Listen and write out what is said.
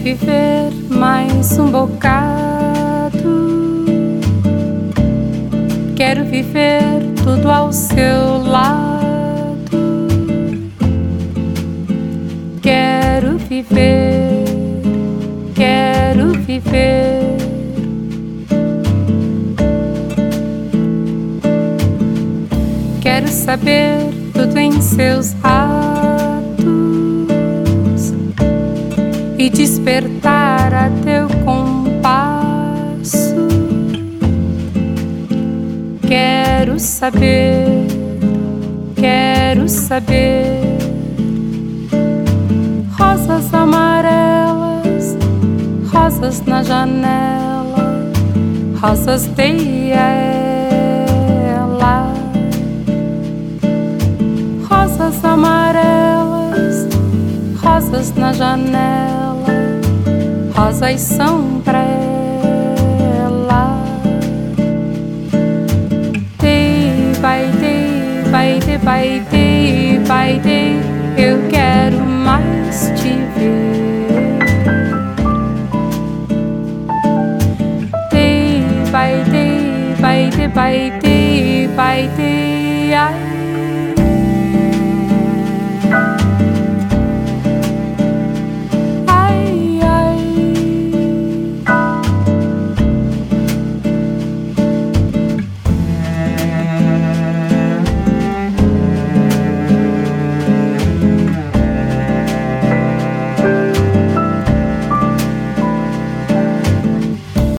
viver mais um bocado. Quero viver tudo ao seu lado. Quero viver, quero viver. Quero saber tudo em seus atos e despertar a teu compasso. Quero saber, quero saber. Rosas amarelas, rosas na janela, rosas dei a ela. Rosas amarelas, rosas na janela, rosas são pra ela. Day by day, by day, by day, by day, eu quero mais te ver. Day by day, by day, by day, by day,